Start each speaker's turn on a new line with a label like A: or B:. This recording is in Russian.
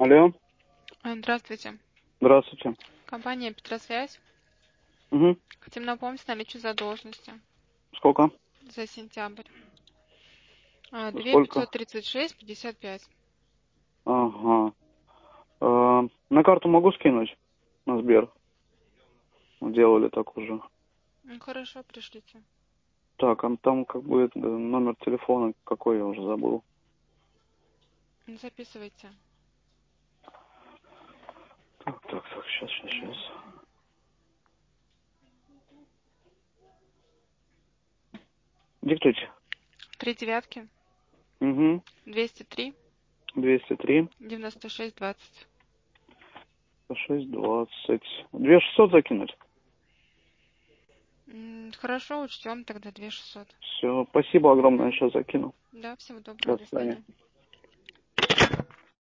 A: Алло,
B: Здравствуйте.
A: здравствуйте.
B: Компания «Петросвязь».
A: Угу.
B: Хотим напомнить наличие задолженности
A: Сколько?
B: за сентябрь.
A: Сколько?
B: 2536,55.
A: Ага. На карту могу скинуть? На Сбер. Делали так уже.
B: Ну, хорошо, пришлите.
A: Так, а там как бы номер телефона какой, я уже забыл.
B: Записывайте.
A: Так, сейчас. Диктуйте.
B: 3 девятки,
A: Угу.
B: 203,
A: 203,
B: 9620.
A: 620. 2600 закинуть?
B: Хорошо, учтем тогда 2600.
A: Все, спасибо огромное, сейчас закину.
B: Да, всего доброго,
A: До
B: до
A: свидания.
B: свидания.